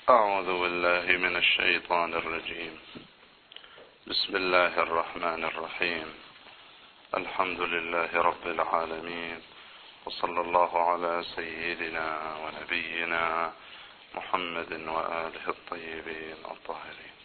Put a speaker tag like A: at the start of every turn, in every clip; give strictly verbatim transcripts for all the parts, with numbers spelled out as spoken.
A: أعوذ بالله من الشيطان الرجيم. بسم الله الرحمن الرحيم. الحمد لله رب العالمين، وصلى الله على سيدنا ونبينا محمد وآله الطيبين الطاهرين.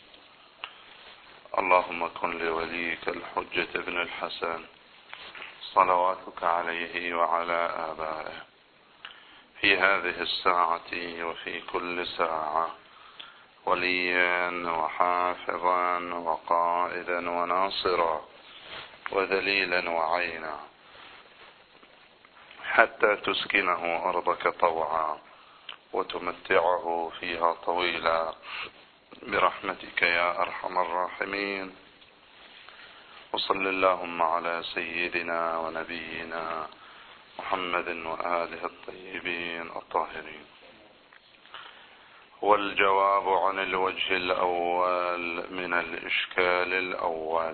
A: اللهم كن لوليك الحجة ابن الحسن صلواتك عليه وعلى آبائه في هذه الساعة وفي كل ساعة وليا وحافظا وقائدا وناصرا وذليلا وعينا، حتى تسكنه أرضك طوعا وتمتعه فيها طويلا برحمتك يا أرحم الراحمين. وصل اللهم على سيدنا ونبينا محمد وآله الطيبين الطاهرين. والجواب عن الوجه الأول من الإشكال الأول.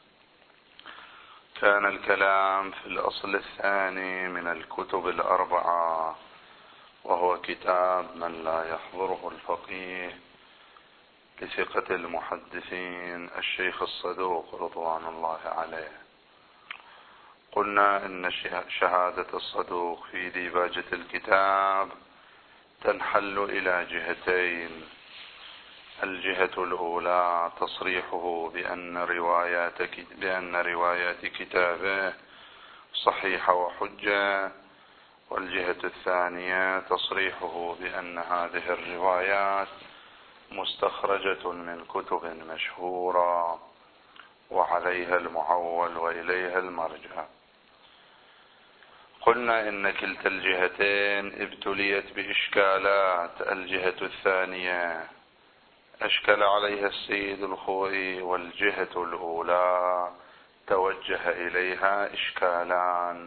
A: كان الكلام في الأصل الثاني من الكتب الأربعة، وهو كتاب من لا يحضره الفقيه لثقة المحدثين الشيخ الصدوق رضوان الله عليه. قلنا إن شهادة الصدوق في ديباجة الكتاب تنحل إلى جهتين. الجهة الأولى تصريحه بأن روايات بأن روايات كتابه صحيحة وحجة، والجهة الثانية تصريحه بأن هذه الروايات مستخرجة من كتب مشهورة وعليها المعول وإليها المرجع. قلنا إن كلتا الجهتين ابتليت بإشكالات. الجهة الثانية أشكل عليها السيد الخوئي، والجهة الأولى توجه إليها إشكالان.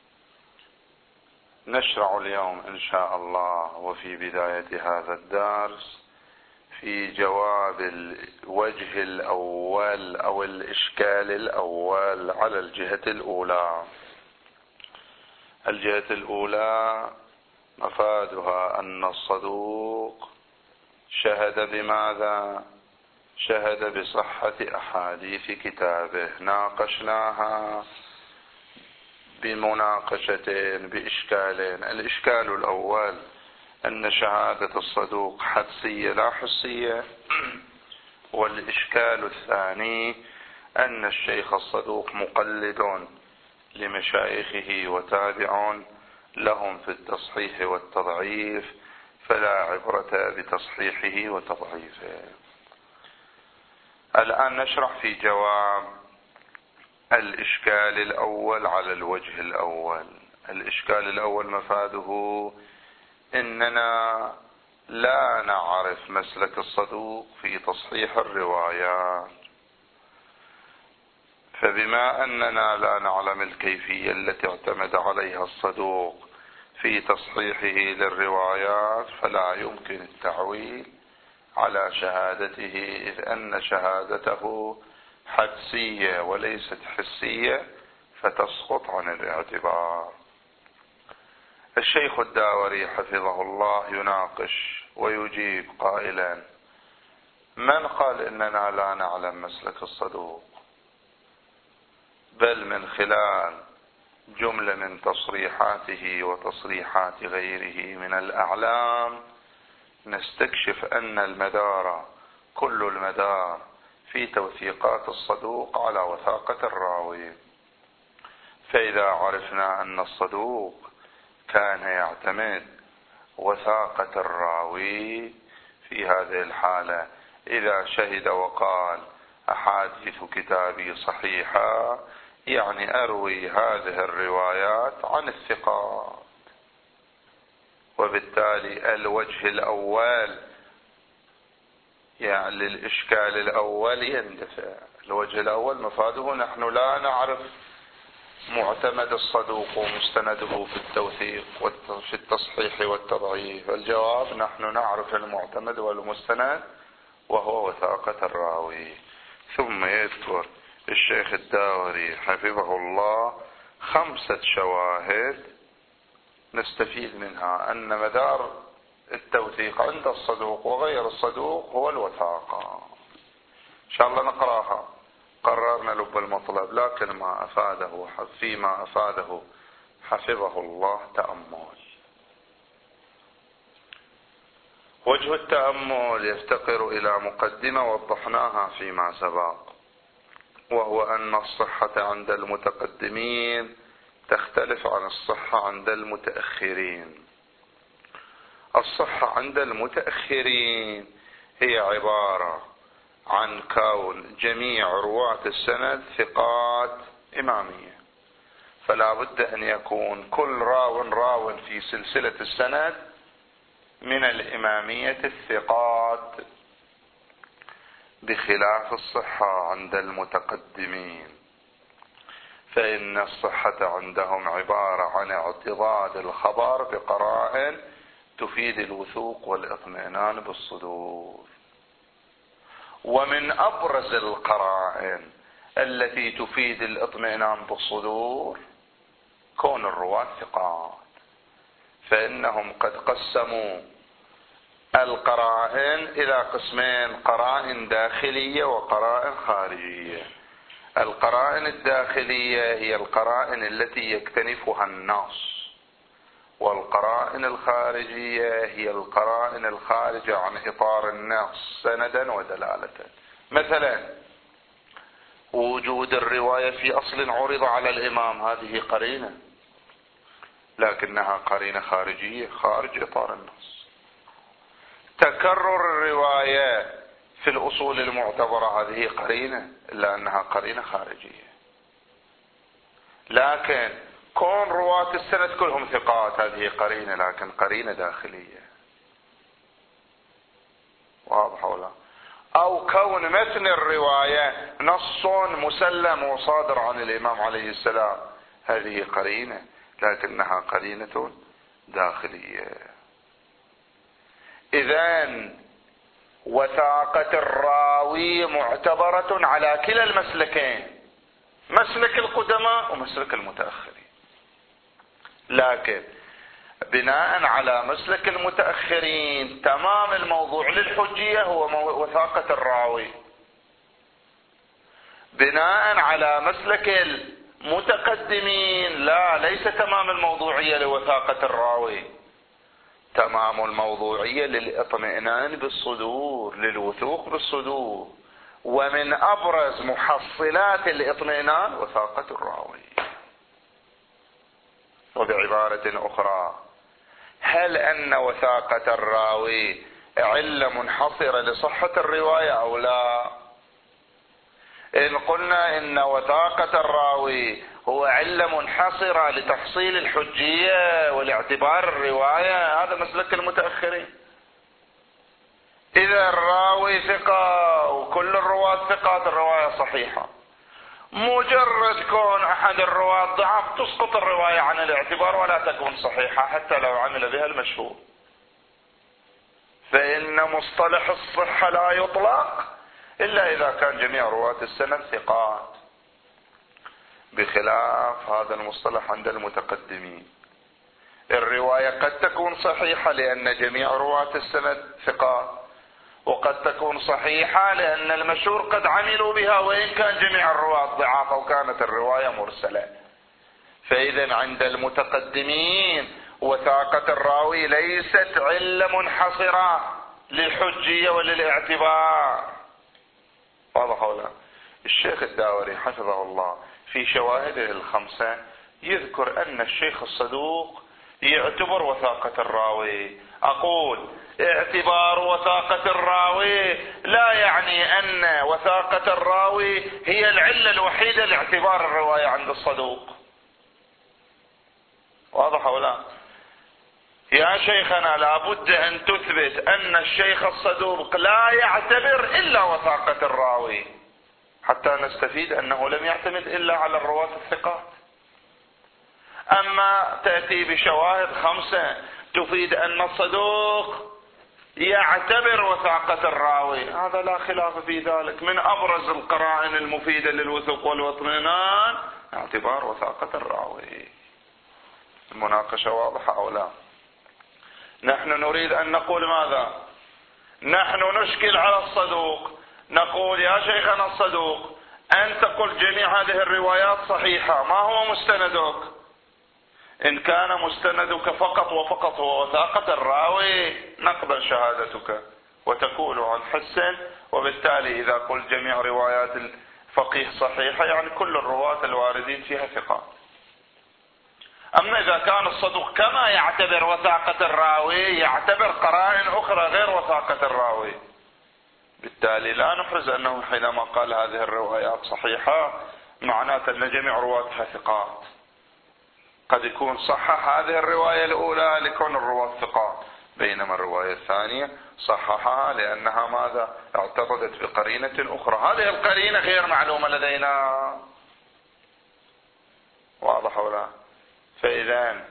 A: نشرع اليوم إن شاء الله وفي بداية هذا الدرس في جواب الوجه الأول أو الإشكال الأول على الجهة الأولى. الجهة الأولى مفادها أن الصدوق شهد بماذا؟ شهد بصحة أحاديث كتابه. ناقشناها بمناقشتين بإشكالين. الإشكال الأول أن شهادة الصدوق حدسية لا حسية، والإشكال الثاني أن الشيخ الصدوق مقلد لمشايخه وتابع لهم في التصحيح والتضعيف، فلا عبرة بتصحيحه وتضعيفه. الآن نشرح في جواب الإشكال الأول على الوجه الأول. الإشكال الأول مفاده إننا لا نعرف مسلك الصدوق في تصحيح الروايات، فبما أننا لا نعلم الكيفية التي اعتمد عليها الصدوق في تصحيحه للروايات، فلا يمكن التعويل على شهادته، إذ أن شهادته حدسية وليست حسية، فتسقط عن الاعتبار. الشيخ الداوري حفظه الله يناقش ويجيب قائلا: من قال إننا لا نعلم مسلك الصدوق؟ بل من خلال جملة من تصريحاته وتصريحات غيره من الأعلام نستكشف أن المدار كل المدار في توثيقات الصدوق على وثاقة الراوي. فإذا عرفنا أن الصدوق كان يعتمد وثاقة الراوي، في هذه الحالة إذا شهد وقال أحاديث كتابي صحيحة، يعني أروي هذه الروايات عن الثقات، وبالتالي الوجه الأول يعني للإشكال الأول يندفع. الوجه الأول مفاده نحن لا نعرف معتمد الصدوق ومستنده في التوثيق وفي التصحيح والتضعيف. الجواب: نحن نعرف المعتمد والمستند وهو وثاقة الراوي. ثم يذكر الشيخ الداوري حفظه الله خمسة شواهد نستفيد منها أن مدار التوثيق عند الصدوق وغير الصدوق هو الوثاقة. إن شاء الله نقرأها. قررنا لب المطلب، لكن ما أفاده فيما أفاده حفظه الله تأمل. وجه التأمل يفتقر إلى مقدمة وضحناها فيما سبق، وهو أن الصحة عند المتقدمين تختلف عن الصحة عند المتأخرين. الصحة عند المتأخرين هي عبارة عن كون جميع رواة السند ثقات إمامية، فلا بد أن يكون كل راو راو في سلسلة السند من الإمامية الثقات، بخلاف الصحة عند المتقدمين، فإن الصحة عندهم عبارة عن اعتضاد الخبر بقرائن تفيد الوثوق والاطمئنان بالصدور. ومن أبرز القرائن التي تفيد الاطمئنان بالصدور كون الرواة ثقات، فإنهم قد قسموا القرائن إلى قسمين: قرائن داخلية وقرائن خارجية. القرائن الداخلية هي القرائن التي يكتنفها النص، والقرائن الخارجية هي القرائن الخارجة عن إطار النص سندا ودلالة. مثلا وجود الرواية في أصل عرض على الإمام، هذه قرينة، لكنها قرينة خارجية خارج إطار النص. تكرر الرواية في الأصول المعتبرة هذه قرينة، إلا أنها قرينة خارجية. لكن كون رواة السند كلهم ثقات هذه قرينة، لكن قرينة داخلية. واضح ولا؟ أو كون متن الرواية نص مسلم وصادر عن الإمام عليه السلام، هذه قرينة، لكنها قرينة داخلية. إذن وثاقة الراوي معتبرة على كلا المسلكين، مسلك القدماء ومسلك المتأخرين. لكن بناء على مسلك المتأخرين تمام الموضوع للحجية هو وثاقة الراوي. بناء على مسلك المتقدمين لا، ليس تمام الموضوعية لوثاقة الراوي، تمام الموضوعية للاطمئنان بالصدور، للوثوق بالصدور. ومن أبرز محصلات الاطمئنان وثاقة الراوي. وبعبارة أخرى، هل أن وثاقة الراوي علة منحصرة لصحة الرواية أو لا؟ إن قلنا إن وثاقة الراوي هو علة منحصرة لتحصيل الحجية والاعتبار الرواية، هذا مسلك المتأخرين. إذا الراوي ثقة وكل الرواة ثقات الرواية صحيحة، مجرد كون أحد الرواة ضعف تسقط الرواية عن الاعتبار ولا تكون صحيحة حتى لو عمل بها المشهور. فإن مصطلح الصحة لا يطلق إلا إذا كان جميع رواة السند ثقات، بخلاف هذا المصطلح عند المتقدمين. الرواية قد تكون صحيحة لأن جميع رواة السند ثقات، وقد تكون صحيحة لأن المشهور قد عملوا بها وإن كان جميع الرواة ضعاف أو كانت الرواية مرسلة. فإذا عند المتقدمين وثاقة الراوي ليست علة منحصرة للحجية وللاعتبار. واضح ولا؟ الشيخ الداوري حفظه الله في شواهده الخمسة يذكر أن الشيخ الصدوق يعتبر وثاقة الراوي. أقول اعتبار وثاقة الراوي لا يعني أن وثاقة الراوي هي العلة الوحيدة لاعتبار الرواية عند الصدوق. واضح ولا؟ يا شيخنا لابد أن تثبت أن الشيخ الصدوق لا يعتبر إلا وثاقة الراوي حتى نستفيد أنه لم يعتمد إلا على الرواة الثقات. أما تأتي بشواهد خمسة تفيد أن الصدوق يعتبر وثاقة الراوي، هذا لا خلاف في ذلك. من أبرز القرائن المفيدة للوثوق والاطمئنان اعتبار وثاقة الراوي. المناقشة واضحة أو لا؟ نحن نريد أن نقول ماذا؟ نحن نشكل على الصدوق، نقول يا شيخنا الصدوق أنت قل جميع هذه الروايات صحيحة، ما هو مستندك؟ إن كان مستندك فقط وفقط هو وثاقة الراوي نقبل شهادتك وتكون عن حسن، وبالتالي إذا قلت جميع روايات الفقيه صحيحة يعني كل الرواة الواردين فيها ثقات. أما إذا كان الصدوق كما يعتبر وثاقة الراوي يعتبر قرائن أخرى غير وثاقة الراوي، بالتالي لا نحرز أنه حينما قال هذه الروايات صحيحة معناته أن جميع رواتها ثقات. قد يكون صحح هذه الرواية الأولى لكون الرواة ثقات، بينما الرواية الثانية صححها لأنها ماذا؟ اعتقدت بقرينة أخرى، هذه القرينة غير معلومة لدينا. واضح ولا؟ فإذا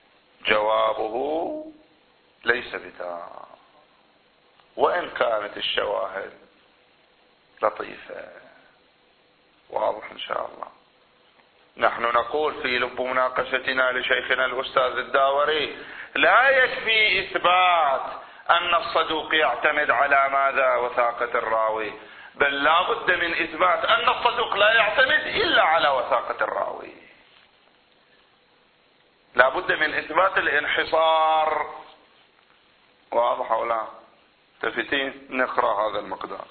A: جوابه ليس بتام، وإن كانت الشواهد لطيفة. واضح إن شاء الله. نحن نقول في لب مناقشتنا لشيخنا الأستاذ الداوري لا يكفي إثبات أن الصدوق يعتمد على ماذا؟ وثاقة الراوي، بل لا بد من إثبات أن الصدوق لا يعتمد إلا على وثاقة الراوي. لا بد من إثبات الانحصار. واضح ولا؟ تفتين نقرأ هذا المقدار.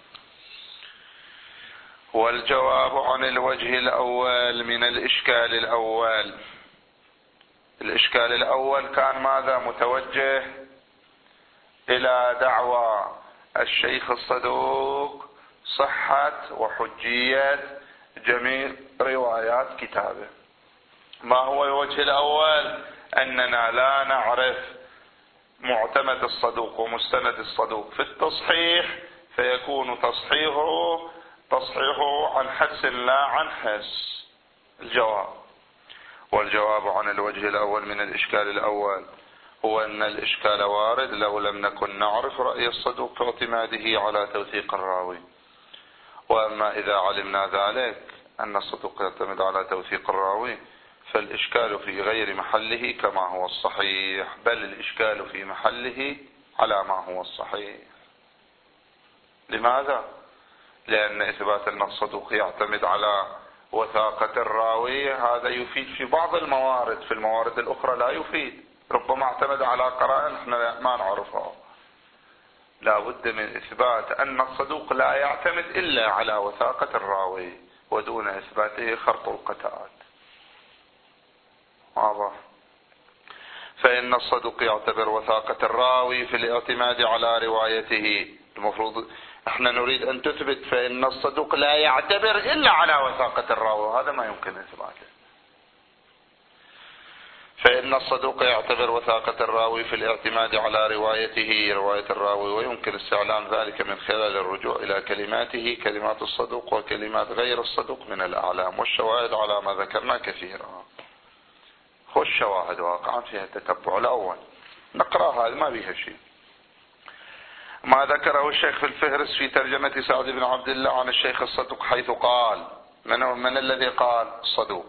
A: والجواب عن الوجه الأول من الإشكال الأول. الإشكال الأول كان ماذا؟ متوجه إلى دعوى الشيخ الصدوق صحة وحجية جميع روايات كتابه. ما هو الوجه الأول؟ أننا لا نعرف معتمد الصدوق ومستند الصدوق في التصحيح، فيكون تصحيحه تصحيحه عن حدس لا عن حس. الجواب. والجواب عن الوجه الأول من الإشكال الأول هو أن الإشكال وارد لو لم نكن نعرف رأي الصدوق في اعتماده على توثيق الراوي. وأما إذا علمنا ذلك أن الصدوق يعتمد على توثيق الراوي فالإشكال في غير محله كما هو الصحيح، بل الإشكال في محله على ما هو الصحيح. لماذا؟ لأن إثبات أن الصدوق يعتمد على وثاقة الراوي هذا يفيد في بعض الموارد، في الموارد الأخرى لا يفيد. ربما اعتمد على قرائن احنا ما نعرفها. لا بد من إثبات أن الصدوق لا يعتمد إلا على وثاقة الراوي، ودون إثباته خرط القتال. واضح؟ فإن الصدوق يعتبر وثاقة الراوي في الاعتماد على روايته. المفروض احنا نريد ان تثبت فإن الصدوق لا يعتبر الا على وثاقة الراوي، هذا ما يمكن اثباته. فإن الصدوق يعتبر وثاقة الراوي في الاعتماد على روايته رواية الراوي، ويمكن استعلام ذلك من خلال الرجوع الى كلماته كلمات الصدوق وكلمات غير الصدوق من الاعلام، والشواهد على ما ذكرنا كثيرا. خش شواهد واقعا فيها التتبع. الاول نقرأ هذا ما بيها شيء. ما ذكره الشيخ في الفهرس في ترجمة سعد بن عبد الله عن الشيخ الصدوق حيث قال من, من الذي قال؟ الصدوق.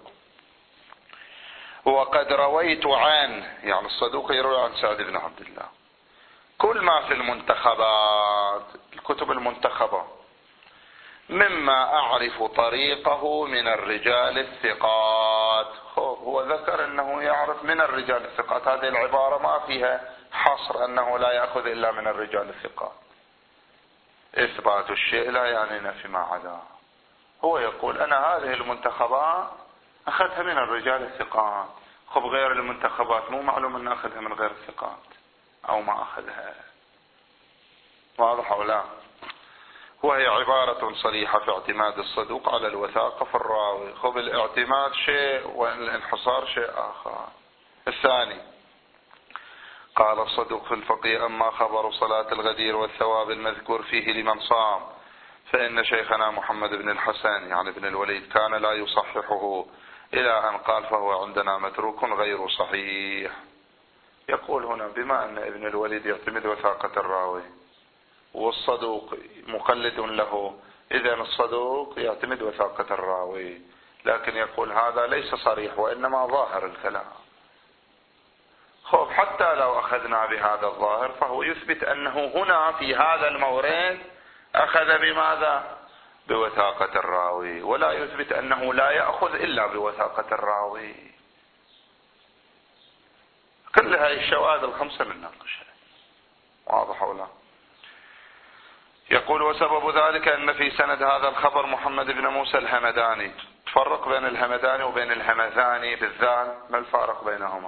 A: وقد رويت عنه، يعني الصدوق يروي عن سعد بن عبد الله، كل ما في المنتخبات الكتب المنتخبة مما أعرف طريقه من الرجال الثقات. هو ذكر أنه يعرف من الرجال الثقات، هذه العبارة ما فيها حصر أنه لا يأخذ إلا من الرجال الثقات. إثبات الشيء لا يعني نفي ما عداه. هو يقول أنا هذه المنتخبات أخذها من الرجال الثقات، خب غير المنتخبات مو معلوم أن أخذها من غير الثقات أو ما أخذها. واضح أو لا؟ وهي عبارة صريحة في اعتماد الصدوق على الوثاقة في الراوي. خب الاعتماد شيء والانحصار شيء آخر. الثاني قال الصدوق في الفقيه أما خبر صلاة الغدير والثواب المذكور فيه لمن صام فإن شيخنا محمد بن الحسن يعني بن الوليد كان لا يصححه إلى أن قال فهو عندنا متروك غير صحيح. يقول هنا بما أن ابن الوليد يعتمد وثاقة الراوي والصدوق مقلد له، إذا الصدوق يعتمد وثاقة الراوي، لكن يقول هذا ليس صريح وإنما ظاهر الكلام. خب حتى لو أخذنا بهذا الظاهر فهو يثبت أنه هنا في هذا المورد أخذ بماذا؟ بوثاقة الراوي، ولا يثبت أنه لا يأخذ إلا بوثاقة الراوي. كل هذه الشواهد الخمسة من ناقشها. واضح ولا؟ يقول وسبب ذلك أن في سند هذا الخبر محمد بن موسى الهمداني. تفرق بين الهمداني وبين الهمذاني بالذال، ما الفارق بينهما؟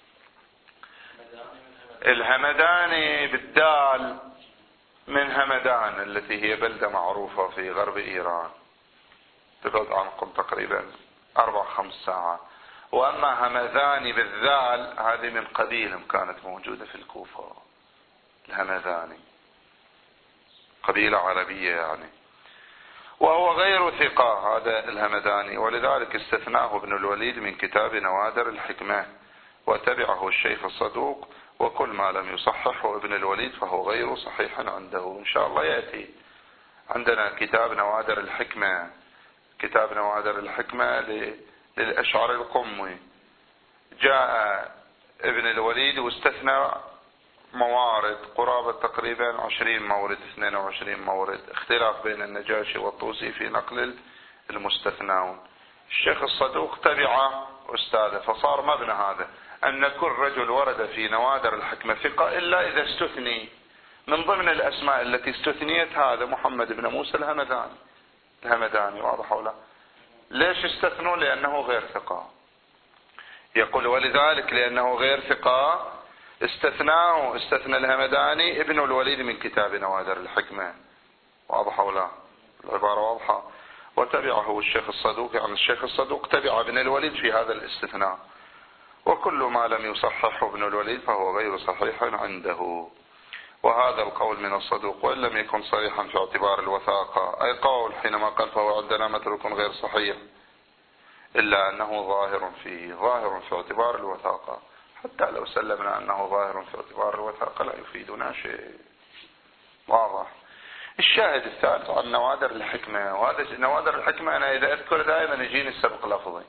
A: الهمداني بالدال من همدان التي هي بلدة معروفة في غرب إيران، تبعد عنكم تقريبا أربع خمس ساعات. وأما همذاني بالذال هذه من قبيلة كانت موجودة في الكوفة، الهمذاني قبيلة عربية يعني، وهو غير ثقة هذا الهمداني، ولذلك استثناه ابن الوليد من كتاب نوادر الحكمة وتبعه الشيخ الصدوق، وكل ما لم يصححه ابن الوليد فهو غير صحيح عنده. إن شاء الله يأتي عندنا كتاب نوادر الحكمة، كتاب نوادر الحكمة للأشعري القمي، جاء ابن الوليد واستثنى موارد قرابة تقريبا عشرين مورد اثنين وعشرين مورد، اختلاف بين النجاشي والطوسي في نقل المستثنون. الشيخ الصدوق تبع أستاذه، فصار مبنى هذا أن كل رجل ورد في نوادر الحكمة ثقة إلا إذا استثني. من ضمن الأسماء التي استثنيت هذا محمد بن موسى الهمداني الهمداني واضح ولا؟ ليش استثنوا؟ لأنه غير ثقة. يقول ولذلك لأنه غير ثقة استثناه استثنى الهمداني ابن الوليد من كتاب نوادر الحكمة. واضح ولا؟ العبارة واضحة. وتبعه الشيخ الصدوق، يعني الشيخ الصدوق تبع ابن الوليد في هذا الاستثناء، وكل ما لم يصححه ابن الوليد فهو غير صحيح عنده. وهذا القول من الصدوق وإن لم يكن صريحا في اعتبار الوثاقة، أي قول حينما قال فهو عندنا متروك غير صحيح، إلا أنه ظاهر فيه ظاهر في اعتبار الوثاقة. حتى لو سلمنا أنه ظاهر في اعتبار الوثاقة لا يفيدنا شيء. واضح. الشاهد الثالث عن نوادر الحكمة، وهذا نوادر الحكمة أنا إذا أذكر دائما يجيني السبق لفظي.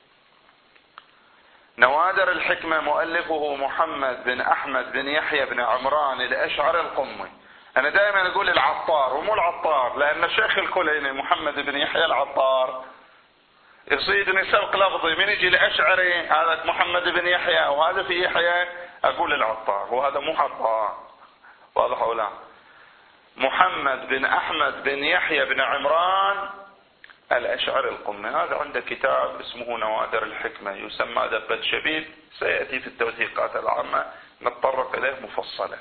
A: نوادر الحكمة مؤلفه محمد بن أحمد بن يحيى بن عمران الأشعري القمي. أنا دائما أقول العطار ومو العطار، لأن الشيخ الكليني محمد بن يحيى العطار يصيدني سبق لفظي، من يجي الأشعري هذا محمد بن يحيى وهذا في يحيى أقول العطار، وهذا مو عطار. واضح ولا؟ محمد بن أحمد بن يحيى بن عمران الأشعري القمي، هذا عنده كتاب اسمه نوادر الحكمة يسمى دبة شبيب، سيأتي في التوثيقات العامة نتطرق إليه مفصلا.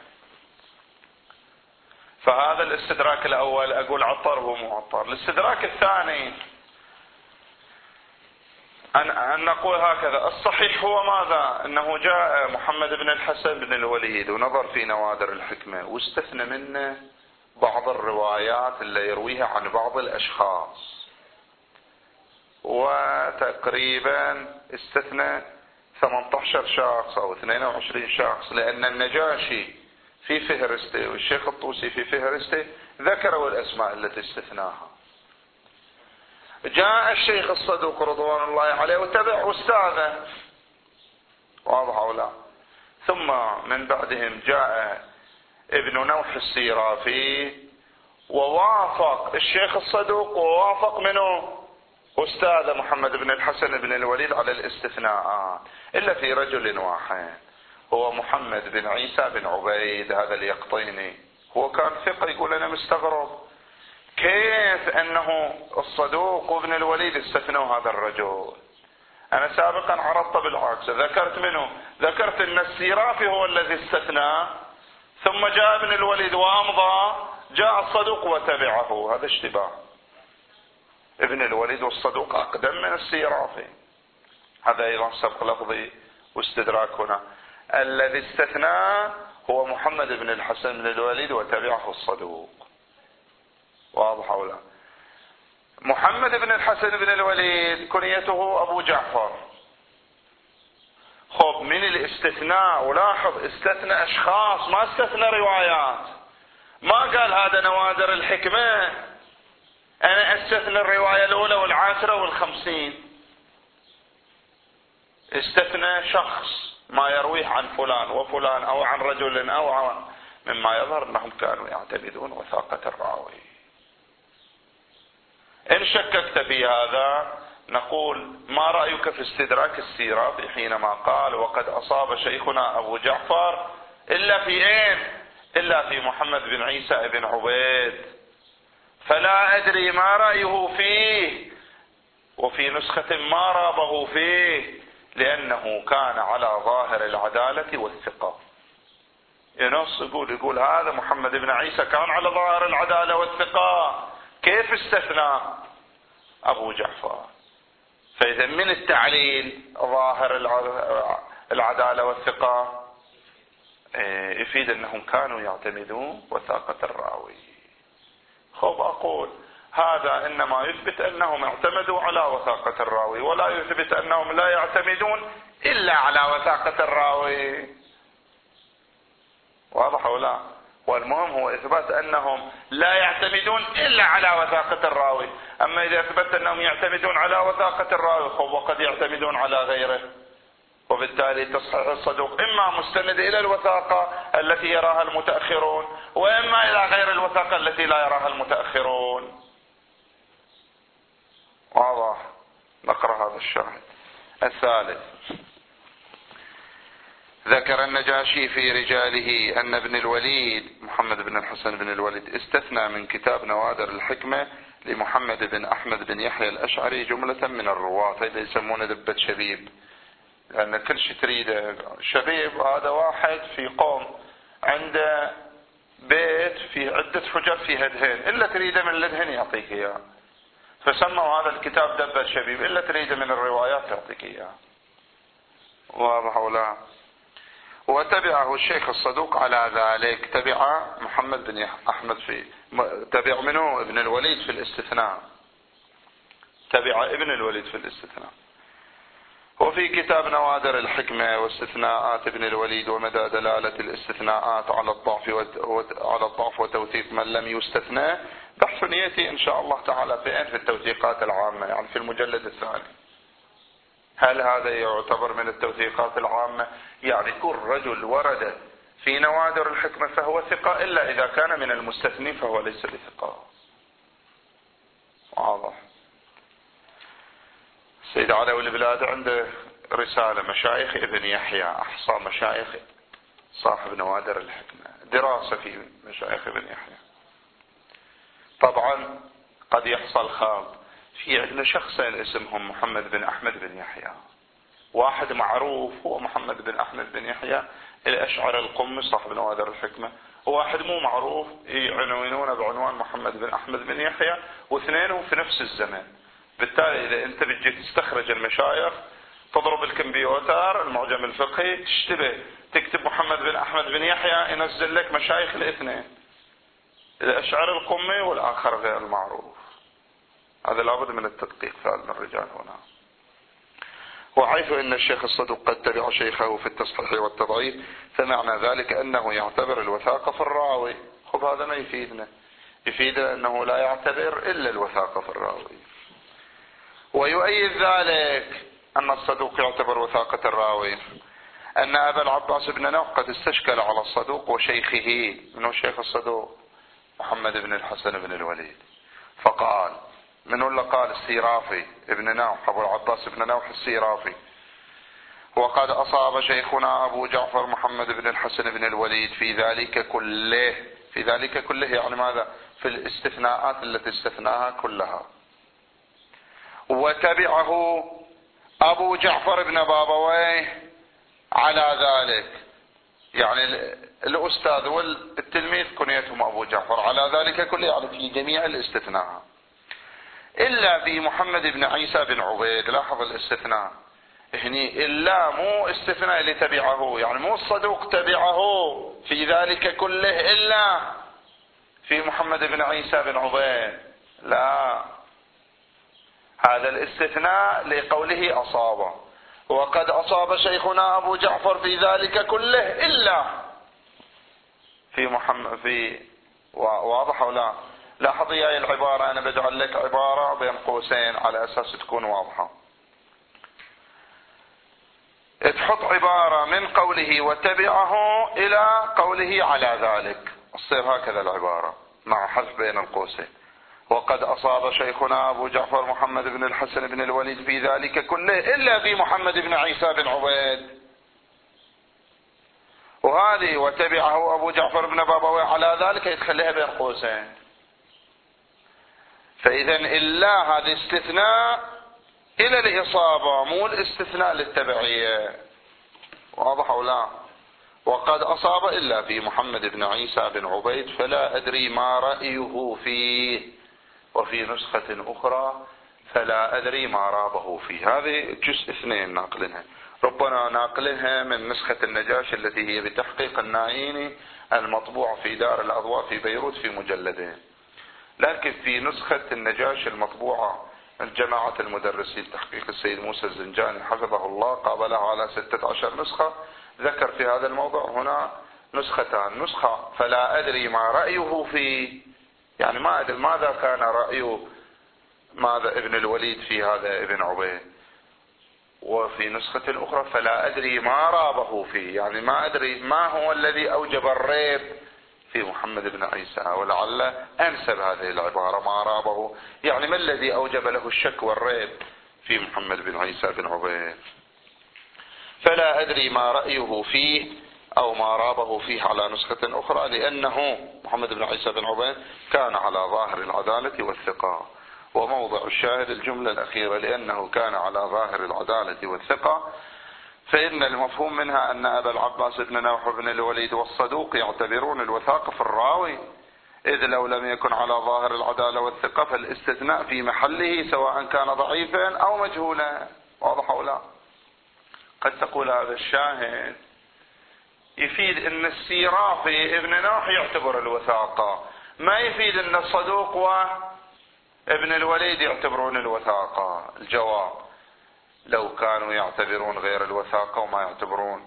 A: فهذا الاستدراك الأول أقول عطار هو مو عطار. الاستدراك الثاني أن, أن نقول هكذا: الصحيح هو ماذا؟ أنه جاء محمد بن الحسن بن الوليد ونظر في نوادر الحكمة واستثنى منه بعض الروايات اللي يرويها عن بعض الأشخاص، وتقريبا استثنى ثمانية عشر شخص أو اثنين وعشرين شخص، لأن النجاشي في فهرسته والشيخ الطوسي في فهرسته ذكروا الأسماء التي استثناها. جاء الشيخ الصدوق رضوان الله عليه وتبع أستاذه. واضح أو لا؟ ثم من بعدهم جاء ابن نوح السيرافي ووافق الشيخ الصدوق ووافق منه أستاذ محمد بن الحسن بن الوليد على الاستثناءات، إلا في رجل واحد هو محمد بن عيسى بن عبيد هذا اليقطيني. هو كان ثقة، يقول أنا مستغرب كيف أنه الصدوق وابن الوليد استثنوا هذا الرجل. أنا سابقا عرضت بالعكس، ذكرت منه ذكرت أن السيرافي هو الذي استثنى، ثم جاء ابن الوليد وأمضى، جاء الصدوق وتبعه. هذا اشتباه. ابن الوليد والصدوق أقدم من السيرافي. هذا أيضا سبق لفظي واستدراك. هنا الذي استثنى هو محمد بن الحسن بن الوليد وتبعه الصدوق. واضح أو لا؟ محمد بن الحسن بن الوليد كنيته أبو جعفر. خب من الاستثناء، ولاحظ استثنى أشخاص ما استثنى روايات. ما قال هذا نوادر الحكمة أنا استثنى الرواية الأولى والعاشرة والخمسين. استثنى شخص ما يرويه عن فلان وفلان أو عن رجل أو عن، مما يظهر أنهم كانوا يعتمدون وثاقة الراوي. إن شككت في هذا نقول ما رأيك في استدراك السيرافي حينما قال وقد أصاب شيخنا أبو جعفر إلا في إيه؟ إلا في محمد بن عيسى بن عبيد، فلا أدري ما رأيه فيه، وفي نسخة ما رابه فيه، لأنه كان على ظاهر العدالة والثقة. ينص يقول يقول هذا محمد بن عيسى كان على ظاهر العدالة والثقة، كيف استثنى أبو جعفر؟ فإذا من التعليل ظاهر العدالة والثقة يفيد أنهم كانوا يعتمدون وثاقة الراوي. خب أقول هذا إنما يثبت أنهم اعتمدوا على وثاقة الراوي، ولا يثبت أنهم لا يعتمدون إلا على وثاقة الراوي. واضح ولا؟ والمهم هو إثبات أنهم لا يعتمدون إلا على وثاقة الراوي. أما إذا أثبت أنهم يعتمدون على وثاقة الراوي وقد يعتمدون على غيره، وبالتالي تصحيح الصدوق إما مستند إلى الوثاقة التي يراها المتأخرون، وإما إلى غير الوثاقة التي لا يراها المتأخرون. واضح؟ نقرأ هذا الشاهد. الثالث، ذكر النجاشي في رجاله أن ابن الوليد محمد بن الحسن بن الوليد استثنى من كتاب نوادر الحكمة لمحمد بن أحمد بن يحيى الأشعري جملة من الرواة. هذا يسمونه ذبة شبيب، لأن كل شيء تريده. شبيب هذا واحد في قوم عنده بيت في عدة حجر في هدهين، إلا تريده من الهدهين يعطيك إياه، فسموا هذا الكتاب ذبة شبيب، إلا تريده من الروايات يعطيك إياه. واضح ولا؟ وتبعه الشيخ الصدوق على ذلك، تبع محمد بن أحمد في تبع منه ابن الوليد في الاستثناء، تبع ابن الوليد في الاستثناء. وفي كتاب نوادر الحكمة واستثناءات ابن الوليد ومدى دلالة الاستثناءات على الضعف على الضعف وتوثيق من لم يستثنى بحث يأتي إن شاء الله تعالى في في التوثيقات العامة، يعني في المجلد الثاني. هل هذا يعتبر من التوثيقات العامة؟ يعني كل رجل ورد في نوادر الحكمة فهو ثقة، إلا إذا كان من المستثني فهو ليس بثقة. واضح؟ السيد علوي البلاد عنده رسالة مشايخ ابن يحيى، أحصى مشايخ صاحب نوادر الحكمة، دراسة في مشايخ ابن يحيى. طبعا قد يحصل خاض في عندنا شخصين اسمهم محمد بن أحمد بن يحيى، واحد معروف هو محمد بن أحمد بن يحيى الأشعري القمي صاحب نوادر الحكمة، وواحد مو معروف يعنونونه بعنوان محمد بن أحمد بن يحيى، واثنينهم في نفس الزمن. بالتالي إذا أنت بتجي تستخرج المشايخ تضرب الكمبيوتر المعجم الفقهي تشتبه تكتب محمد بن أحمد بن يحيى ينزل لك مشايخ الاثنين، الأشعري القمي والآخر غير المعروف. هذا لابد من التدقيق في علم الرجال هنا. وحيث ان الشيخ الصدوق قد تبع شيخه في التصحيح والتضعيف فمعنى ذلك انه يعتبر الوثاقة في الراوي. خب هذا ما يفيدنا، يفيد انه لا يعتبر الا الوثاقة في الراوي. ويؤيد ذلك ان الصدوق يعتبر وثاقة الراوي ان ابا العباس بن نوح قد استشكل على الصدوق وشيخه، منه شيخ الصدوق محمد بن الحسن بن الوليد، فقال من ولا قال السيرافي ابن نوح أبو العباس بن نوح السيرافي، وقد أصاب شيخنا أبو جعفر محمد بن الحسن بن الوليد في ذلك كله. في ذلك كله يعني ماذا؟ في الاستثناءات التي استثناها كلها. وتبعه أبو جعفر بن بابويه على ذلك، يعني الأستاذ والتلميذ كنيتهم أبو جعفر على ذلك كله، يعني في جميع الاستثناء إلا في محمد بن عيسى بن عبيد. لاحظ الاستثناء هني، إلا مو استثناء اللي تبعه، يعني مو الصدوق تبعه في ذلك كله إلا في محمد بن عيسى بن عبيد، لا، هذا الاستثناء لقوله أصاب، وقد أصاب شيخنا أبو جعفر في ذلك كله إلا في محمد في واضح ولا؟ لاحظ يا العبارة، أنا بجعل لك عبارة بين قوسين على أساس تكون واضحة. يحط عبارة من قوله وتبعه إلى قوله على ذلك، تصير هكذا العبارة مع حذف بين القوسين: وقد أصاب شيخنا أبو جعفر محمد بن الحسن بن الوليد في ذلك كله إلا في محمد بن عيسى بن عبيد. وهذه وتبعه أبو جعفر بن بابويه على ذلك يتخليها بين قوسين. فإذا إلا هذا استثناء إلى الإصابة، مو الاستثناء للتبعية. واضح أو لا؟ وقد أصاب إلا في محمد بن عيسى بن عبيد فلا أدري ما رأيه فيه. وفي نسخة أخرى فلا أدري ما رابه فيه. هذه جزء اثنين ناقلنها، ربنا ناقلها من نسخة النجاشي التي هي بتحقيق الناعيني المطبوع في دار الأضواء في بيروت في مجلدين. لكن في نسخة النجاشي المطبوعة من جماعة المدرسين تحقيق السيد موسى الزنجاني حفظه الله، قابلها على ستة عشر نسخة، ذكر في هذا الموضوع هنا نسختان: نسخة فلا أدري ما رأيه فيه، يعني ما أدري ماذا كان رأيه ماذا ابن الوليد في هذا ابن عبيد. وفي نسخة أخرى فلا أدري ما رابه فيه، يعني ما أدري ما هو الذي أوجب الريب في محمد بن عيسى. ولعل أنسب هذه العبارة ما رابه، يعني ما الذي أوجب له الشك والريب في محمد بن عيسى بن عبيد. فلا أدري ما رأيه فيه أو ما رابه فيه على نسخة أخرى، لأنه محمد بن عيسى بن عبيد كان على ظاهر العدالة والثقة. وموضع الشاهد الجملة الأخيرة: لأنه كان على ظاهر العدالة والثقة، فإن المفهوم منها أن أبا العباس بن نوح بن الوليد والصدوق يعتبرون الوثاق في الراوي، إذ لو لم يكن على ظاهر العدالة والثقة فالاستثناء في محله سواء كان ضعيفا أو مجهولا. واضح أو لا؟ قد تقول هذا الشاهد يفيد أن السيرافي ابن نوح يعتبر الوثاقة، ما يفيد أن الصدوق وابن الوليد يعتبرون الوثاقة. الجواب: لو كانوا يعتبرون غير الوثاقة وما يعتبرون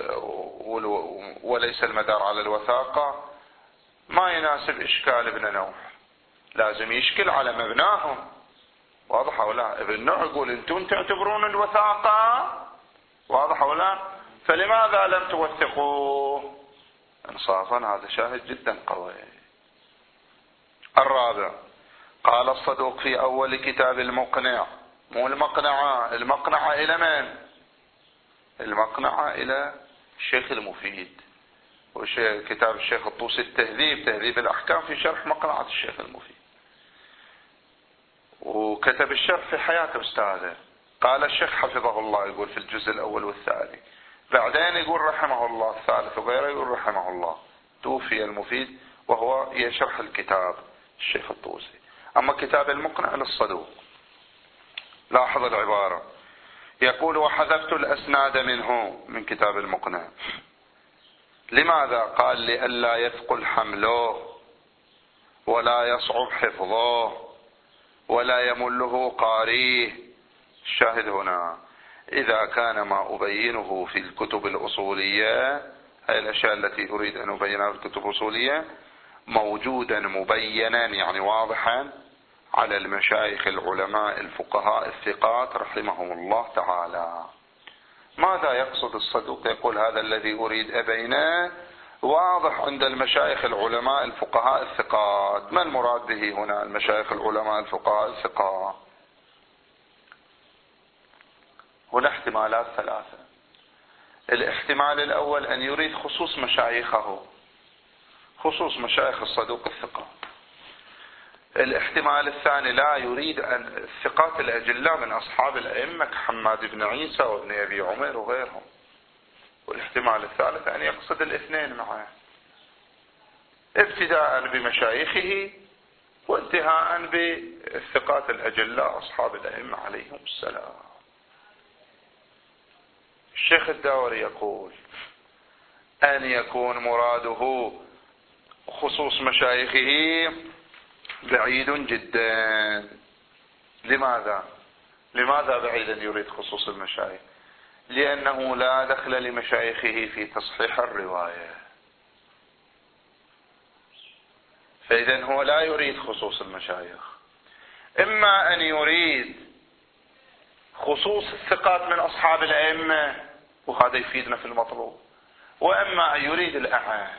A: وليس المدار على الوثاقة ما يناسب إشكال ابن نوح، لازم يشكل على مبناهم. واضح أو لا؟ ابن نوح يقول أنتم تعتبرون الوثاقة، واضح أو لا؟ فلماذا لم توثقوه؟ انصافا هذا شاهد جدا قوي. الرابع: قال الصدوق في أول كتاب المقنع، مو المقنعة، المقنعة إلى من؟ المقنعة إلى الشيخ المفيد، وكتاب الشيخ الطوسي التهذيب، تهذيب الأحكام في شرح مقنعة الشيخ المفيد، وكتب الشرح في حياة أستاذه. قال الشيخ حفظه الله يقول في الجزء الأول والثاني، بعدين يقول رحمه الله الثالث، وغيره يقول رحمه الله. توفي المفيد وهو يشرح الكتاب الشيخ الطوسي. أما كتاب المقنع للصدوق. لاحظ العبارة، يقول: وحذفت الأسناد منه، من كتاب المقنع. لماذا؟ قال: لئلا يثقل حمله ولا يصعب حفظه ولا يمله قاريه. الشاهد هنا: إذا كان ما أبينه في الكتب الأصولية، هذه الأشياء التي أريد أن أبينها في الكتب الأصولية، موجودا مبينا يعني واضحا على المشايخ العلماء الفقهاء الثقات رحمهم الله تعالى. ماذا يقصد الصدوق؟ يقول: هذا الذي أريد أبينه واضح عند المشايخ العلماء الفقهاء الثقات. ما المراد به هنا المشايخ العلماء الفقهاء الثقات؟ هنا احتمالات ثلاثة. الاحتمال الأول أن يريد خصوص مشايخه، خصوص مشايخ الصدوق الثقات. الاحتمال الثاني لا يريد أن الثقات الأجلاء من أصحاب الأئمة كحماد بن عيسى وابن أبي عمر وغيرهم. والاحتمال الثالث أن يقصد الاثنين معه، ابتداء بمشايخه وانتهاء بالثقات الأجلاء أصحاب الأئمة عليهم السلام. الشيخ الداوري يقول: أن يكون مراده خصوص مشايخه بعيد جدا. لماذا؟ لماذا بعيدا يريد خصوص المشايخ؟ لأنه لا دخل لمشايخه في تصحيح الرواية، فإذا هو لا يريد خصوص المشايخ. إما أن يريد خصوص الثقات من أصحاب الأئمة وهذا يفيدنا في المطلوب. وإما أن يريد الأعم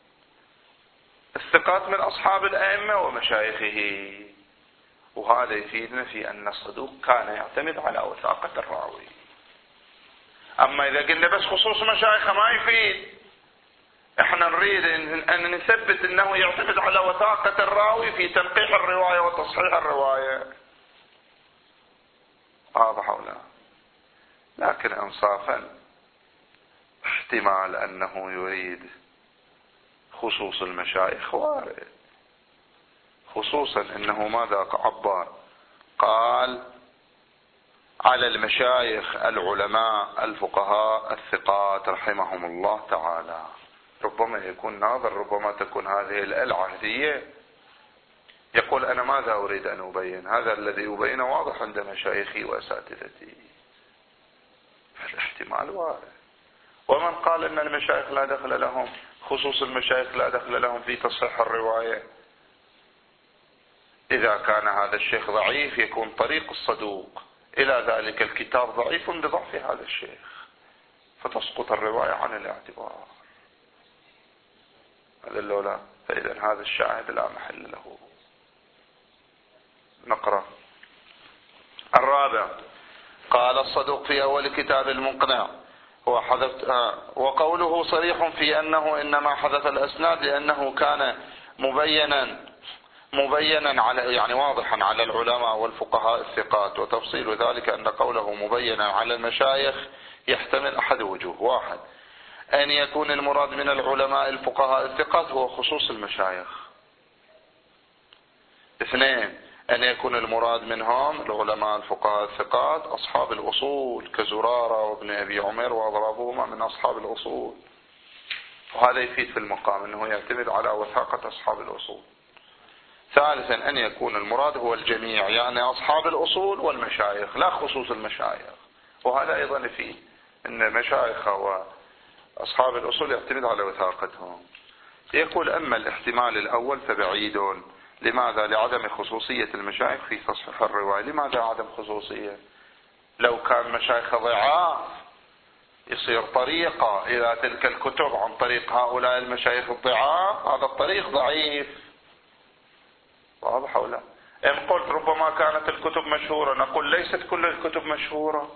A: الثقات من أصحاب الأئمة ومشايخه، وهذا يفيدنا في أن الصدوق كان يعتمد على وثاقة الراوي. أما إذا قلنا بس خصوص مشايخه ما يفيد، احنا نريد أن نثبت أنه يعتمد على وثاقة الراوي في تنقيح الرواية وتصحيح الرواية. واضح ولا؟ لكن إنصافا احتمال أنه يريد خصوص المشايخ وارد، خصوصا أنه ماذا عبر؟ قال على المشايخ العلماء الفقهاء الثقات رحمهم الله تعالى. ربما يكون ناظر، ربما تكون هذه العهدية يقول أنا ماذا أريد أن أبين؟ هذا الذي أبينه واضح عند مشايخي وأساتذتي. الاحتمال وارد. ومن قال أن المشايخ لا دخل لهم، خصوص المشايخ لا دخل لهم في تصحيح الرواية، إذا كان هذا الشيخ ضعيف يكون طريق الصدوق إلى ذلك الكتاب ضعيف بضعف هذا الشيخ، فتسقط الرواية عن الاعتبار. هذا اللولا، فإذا هذا الشاهد لا محل له. نقرأ الرابع. قال الصدوق في أول كتاب المقنع هو حذف آه وقوله صريح في أنه إنما حذف الأسناد لأنه كان مبينا مبينا على يعني واضحا على العلماء والفقهاء الثقات، وتفصيل ذلك أن قوله مبينا على المشايخ يحتمل أحد وجوه: واحد، أن يكون المراد من العلماء الفقهاء الثقات هو خصوص المشايخ. اثنين، أن يكون المراد منهم العلماء الفقهاء الثقات أصحاب الأصول كزرارة وابن أبي عمر وأضرابهما من أصحاب الأصول، وهذا يفيد في المقام أنه يعتمد على وثاقة أصحاب الأصول. ثالثا، أن يكون المراد هو الجميع، يعني أصحاب الأصول والمشايخ لا خصوص المشايخ، وهذا أيضا يفيد أن مشايخ وأصحاب الأصول يعتمد على وثاقتهم. يقول أما الاحتمال الأول فبعيد. لماذا؟ لعدم خصوصية المشايخ في تصحيح الرواية. لماذا عدم خصوصية؟ لو كان مشايخ ضعاف يصير طريقة إلى تلك الكتب عن طريق هؤلاء المشايخ الضعاف، هذا الطريق ضعيف. واضح ولا؟ إن قلت ربما كانت الكتب مشهورة، نقول ليست كل الكتب مشهورة.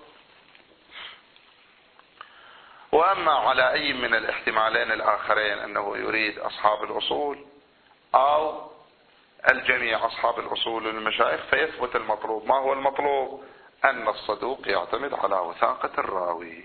A: وأما على أي من الاحتمالين الآخرين أنه يريد أصحاب الأصول أو الجميع أصحاب الأصول والمشايخ فيثبت المطلوب. ما هو المطلوب؟ أن الصدوق يعتمد على وثاقة الراوي.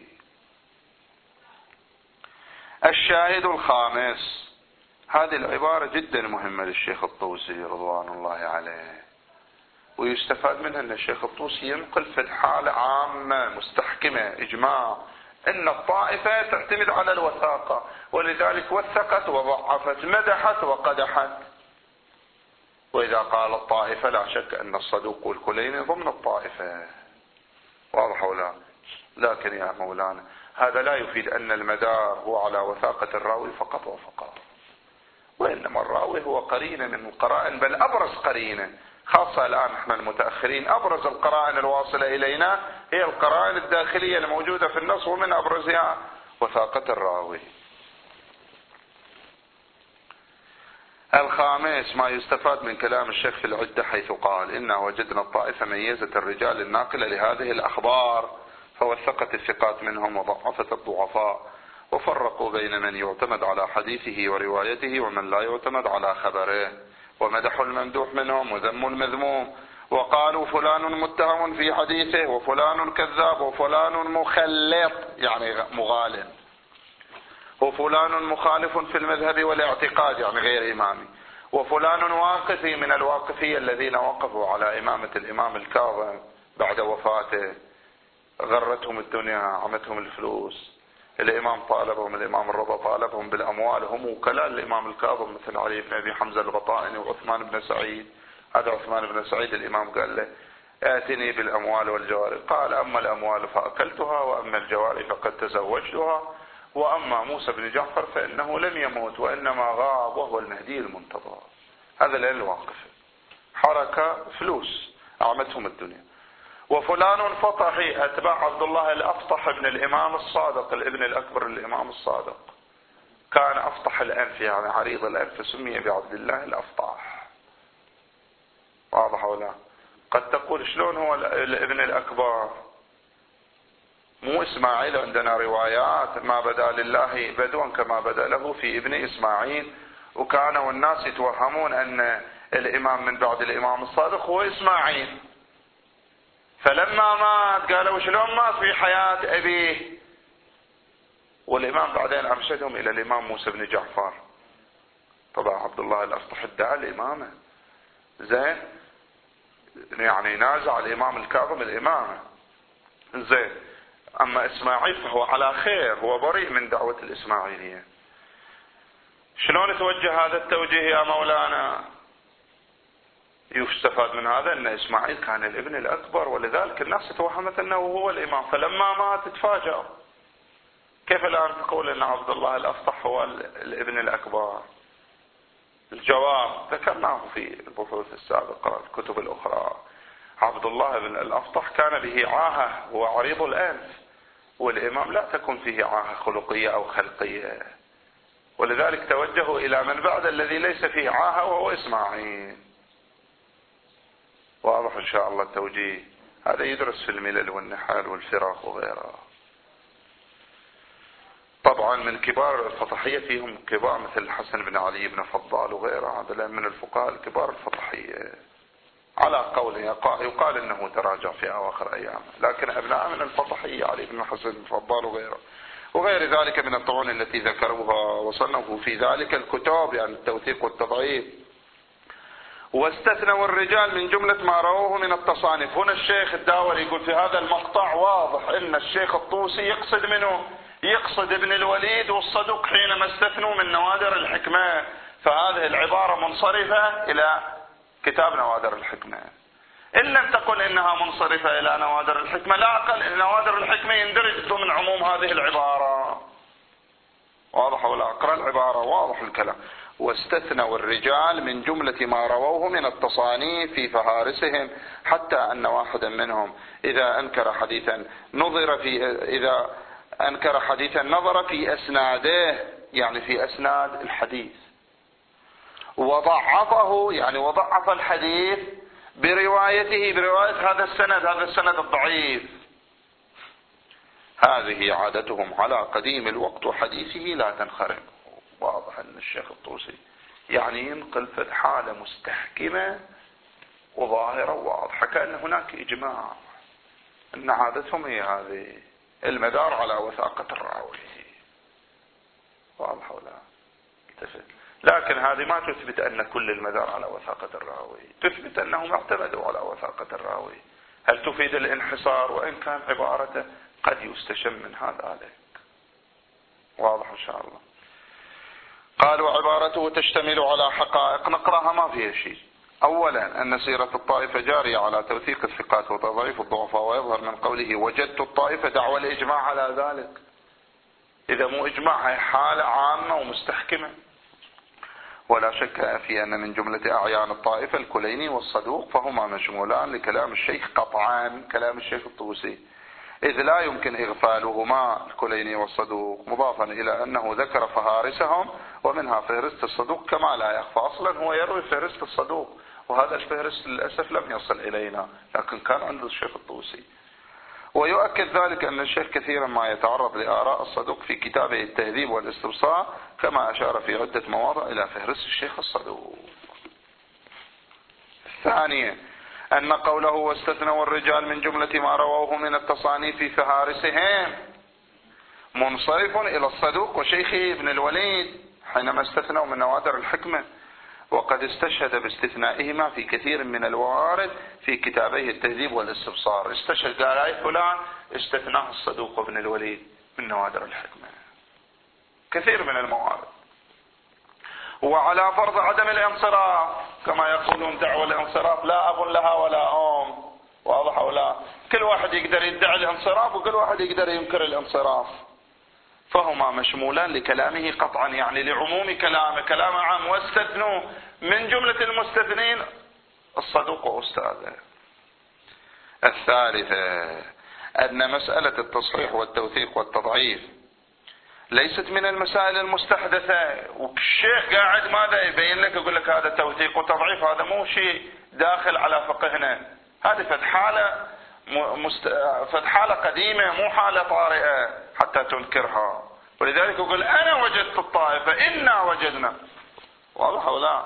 A: الشاهد الخامس. هذه العبارة جدا مهمة للشيخ الطوسي رضوان الله عليه، ويستفاد منها أن الشيخ الطوسي ينقل في الحالة عامة مستحكمة إجماع أن الطائفة تعتمد على الوثاقة، ولذلك وثقت وضعفت، مدحت وقدحت. وإذا قال الطائفة لا شك أن الصدوق والكليني ضمن الطائفة. واضح ولا؟ لكن يا مولانا هذا لا يفيد أن المدار هو على وثاقة الراوي فقط وفقط، وإنما الراوي هو قرينة من القرائن، بل أبرز قرينة، خاصة الآن احنا المتأخرين أبرز القرائن الواصلة إلينا هي القرائن الداخلية الموجودة في النص، ومن أبرزها وثاقة الراوي. الخامس ما يستفاد من كلام الشيخ في العدة حيث قال إنا وجدنا الطائفة ميزت الرجال الناقلة لهذه الأخبار فوثقت الثقات منهم وضعفت الضعفاء، وفرقوا بين من يعتمد على حديثه وروايته ومن لا يعتمد على خبره، ومدحوا الممدوح منهم وذموا المذموم، وقالوا فلان متهم في حديثه وفلان كذاب وفلان مخلط يعني مغالٍ، وفلان مخالف في المذهب والاعتقاد يعني غير إمامي، وفلان واقفي من الواقفية الذين وقفوا على إمامة الإمام الكاظم بعد وفاته، غرتهم الدنيا عمتهم الفلوس، الإمام طالبهم، الإمام الرضا طالبهم بالأموال، هم وكلاء الإمام الكاظم مثل علي بن أبي حمزة البطائني وعثمان بن سعيد. هذا عثمان بن سعيد الإمام قال له آتني بالأموال والجواري، قال أما الأموال فأكلتها وأما الجواري فقد تزوجتها، وأما موسى بن جعفر فإنه لم يموت وإنما غاب وهو المهدي المنتظر. هذا الواقف حركة فلوس أعمتهم الدنيا. وفلان فطحي أتباع عبد الله الأفطح ابن الإمام الصادق الابن الأكبر الإمام الصادق، كان أفطح الأنف يعني عريض الأنف، سمي بعبد الله الأفطح. واضح ولا؟ قد تقول شلون هو الابن الأكبر؟ مو إسماعيل عندنا روايات ما بدا لله بدوا كما بدا له في ابن إسماعيل، وكانوا الناس يتوهمون أن الإمام من بعد الإمام الصادق هو إسماعيل، فلما مات قالوا شلون مات في حياة أبيه، والإمام بعدين أرشدهم إلى الإمام موسى بن جعفر. طبعا عبد الله الأفطح ادعى الإمامة، زين، يعني نازع الإمام الكاظم الإمامة، زين. أما إسماعيل فهو على خير، هو بريء من دعوة الإسماعيلية. شلون توجه هذا التوجيه يا مولانا؟ يستفاد من هذا أن إسماعيل كان الابن الأكبر، ولذلك الناس توهمت أنه هو الإمام، فلما مات تفاجأوا. كيف الآن تقول أن عبد الله الأفطح هو الابن الأكبر؟ الجواب ذكرناه في البحوث السابقة الكتب الأخرى. عبد الله بن الأفطح كان به عاهة، هو عريض الأنف، والإمام لا تكون فيه عاهة خلقية أو خلقية، ولذلك توجهوا إلى من بعد الذي ليس فيه عاهة وهو إسماعيل. واضح إن شاء الله التوجيه؟ هذا يدرس في الملل والنحال والفرق وغيره. طبعا من كبار الفطحية فيهم كبار مثل الحسن بن علي بن فضال وغيره، هذا من الفقهاء الكبار الفطحية، على قول يقال انه تراجع في اواخر ايامه، لكن ابناء من الفطحية علي بن الحسن بن فضال وغيره وغير ذلك من الطعون التي ذكروها وصنفوا في ذلك الكتاب، يعني التوثيق والتضعيف. واستثنوا الرجال من جملة ما رووه من التصانيف. هنا الشيخ الداوري يقول في هذا المقطع واضح ان الشيخ الطوسي يقصد منه يقصد ابن الوليد والصدوق حينما استثنوا من نوادر الحكمة، فهذه العبارة منصرفة إلى كتاب نوادر الحكمة. إن لم تقل إنها منصرفة إلى نوادر الحكمة، لا أقل نوادر الحكمة يندرج ضمن عموم هذه العبارة. واضح ولا؟ أقرأ العبارة، واضح الكلام. واستثنوا الرجال من جملة ما رووه من التصانيف في فهارسهم، حتى أن واحدا منهم إذا أنكر حديثا نظر في إذا أنكر حديثا نظر في أسناده، يعني في أسناد الحديث، وضعفه يعني وضعف الحديث بروايته برواية هذا السند هذا السند الضعيف. هذه عادتهم على قديم الوقت وحديثه لا تنخرم. واضح أن الشيخ الطوسي يعني ينقل في حالة مستحكمة وظاهرة واضحة، كأن هناك إجماع أن عادتهم هي هذه، المدار على وثاقة الراوي. واضح ولا؟ تفهم. لكن هذه ما تثبت أن كل المدار على وثاقة الراوي، تثبت أنهم اعتمدوا على وثاقة الراوي. هل تفيد الانحصار؟ وإن كان عبارته قد يستشم من هذا ذلك. واضح إن شاء الله. قالوا عبارته تشتمل على حقائق، نقرأها ما فيها شيء. أولا أن سيرة الطائفة جارية على توثيق الثقات وتضعيف الضعفاء، ويظهر من قوله وجدت الطائفة دعوى الإجماع على ذلك. إذا مو إجماع هي حالة عامة ومستحكمة. ولا شك في أن من جملة أعيان الطائفة الكليني والصدوق، فهما مشمولان لكلام الشيخ قطعان، كلام الشيخ الطوسي، إذ لا يمكن إغفالهما الكليني والصدوق، مضافا إلى أنه ذكر فهارسهم ومنها فهرست الصدوق كما لا يخفى. أصلا هو يروي فهرست الصدوق، وهذا الفهرست للأسف لم يصل إلينا، لكن كان عند الشيخ الطوسي. ويؤكد ذلك أن الشيخ كثيرا ما يتعرض لآراء الصدوق في كتابه التهذيب والاستبصار، كما أشار في عدة مواضع إلى فهرست الشيخ الصدوق. الثانية أن قوله واستثنوا الرجال من جملة ما رووه من التصانيف في فهارسهم منصرف إلى الصدوق وشيخه ابن الوليد حينما استثنوا من نوادر الحكمة، وقد استشهد باستثنائهما في كثير من الوارد في كتابيه التهذيب والاستبصار. استشهد قال أي فلان استثناه الصدوق ابن الوليد من نوادر الحكمة، كثير من الموارد. وعلى فرض عدم الانصراف، كما يقولون دعوة الانصراف لا أب لها ولا أم. واضح ولا؟ كل واحد يقدر يدعي الانصراف وكل واحد يقدر ينكر الانصراف، فهما مشمولان لكلامه قطعا، يعني لعموم كلامه، كلام عام. واستثنوا من جملة المستثنين الصدوق وأستاذه. الثالثة أن مسألة التصحيح والتوثيق والتضعيف ليست من المسائل المستحدثة، والشيخ قاعد ماذا يبين لك؟ يقول لك هذا توثيق وتضعيف، هذا مو شيء داخل على فقهنا، هذه فد حالة مست... فد حالة قديمة، مو حالة طارئة حتى تنكرها. ولذلك يقول أنا وجدت الطائفة، إنا وجدنا. واضح أو لا؟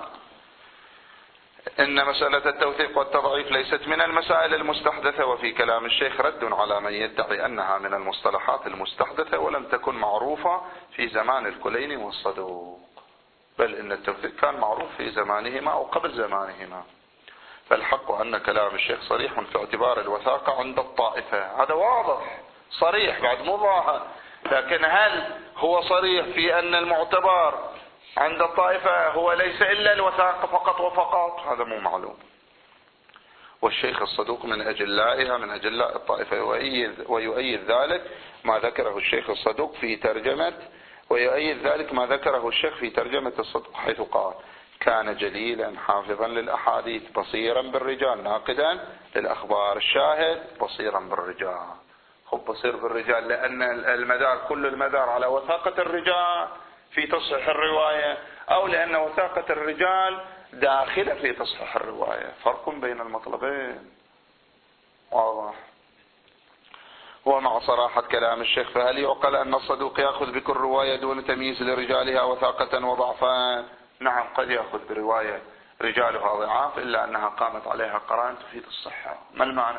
A: إن مسألة التوثيق والتضعيف ليست من المسائل المستحدثة، وفي كلام الشيخ رد على من يدعي أنها من المصطلحات المستحدثة ولم تكن معروفة في زمان الكليني والصدوق، بل إن التوثيق كان معروف في زمانهما أو قبل زمانهما. فالحق أن كلام الشيخ صريح في اعتبار الوثاقة عند الطائفة، هذا واضح صريح بعد مو ظاهر، لكن هل هو صريح في أن المعتبر عند الطائفة هو ليس إلا الوثاقة فقط وفقط؟ هذا مو معلوم. والشيخ الصدوق من أجلائها، من أجلاء الطائفة، ويؤيد, ويؤيد ذلك ما ذكره الشيخ الصدوق في ترجمة ويؤيد ذلك ما ذكره الشيخ في ترجمة الصدوق، حيث قال: كان جليلا حافظا للأحاديث بصيرا بالرجال ناقدا للأخبار. الشاهد بصيرا بالرجال. خب بصير بالرجال لأن المدار كل المدار على وثاقة الرجال في تصحيح الرواية، أو لأن وثاقة الرجال داخلة في تصحيح الرواية. فرق بين المطلبين واضح. ومع صراحة كلام الشيخ، فهل يعقل أن الصدوق يأخذ بكل رواية دون تمييز لرجالها وثاقة وضعفا؟ نعم، قد يأخذ برواية رجالها ضعاف إلا أنها قامت عليها قرائن تفيد الصحة. ما المعنى؟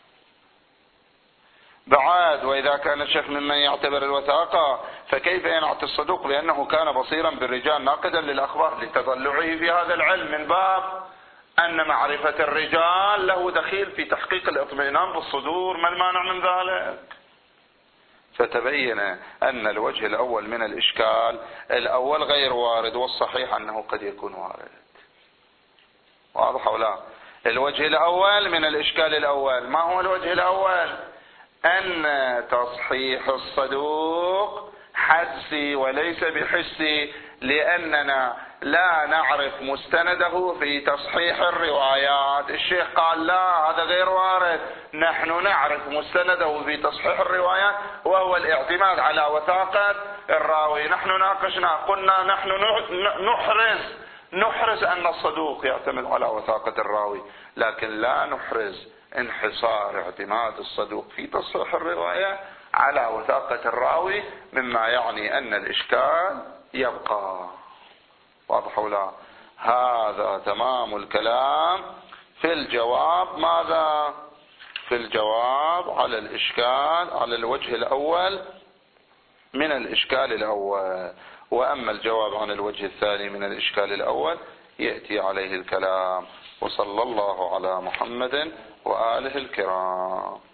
A: بعد وإذا كان الشيخ ممن يعتبر الوثاقة، فكيف ينعت الصدوق بأنه كان بصيرا بالرجال ناقدا للأخبار لتضلعه في هذا العلم، من باب أن معرفة الرجال له دخيل في تحقيق الاطمئنان بالصدور. ما المانع من ذلك؟ فتبين أن الوجه الأول من الإشكال الأول غير وارد، والصحيح أنه قد يكون وارد. واضح أو لا؟ الوجه الأول من الإشكال الأول، ما هو الوجه الأول؟ أن تصحيح الصدوق حدسي وليس بحسي، لأننا لا نعرف مستنده في تصحيح الروايات. الشيخ قال لا، هذا غير وارد. نحن نعرف مستنده في تصحيح الروايات، وهو الاعتماد على وثاقة الراوي. نحن ناقشنا، قلنا نحن نحرز نحرز أن الصدوق يعتمد على وثاقة الراوي، لكن لا نحرز انحصار اعتماد الصدوق في تصحيح الرواية على وثاقة الراوي، مما يعني أن الإشكال يبقى. واضح ولا؟ هذا تمام الكلام في الجواب. ماذا؟ في الجواب على الإشكال على الوجه الأول من الإشكال الأول. وأما الجواب عن الوجه الثاني من الإشكال الأول يأتي عليه الكلام. وصلى الله على محمد وآله الكرام.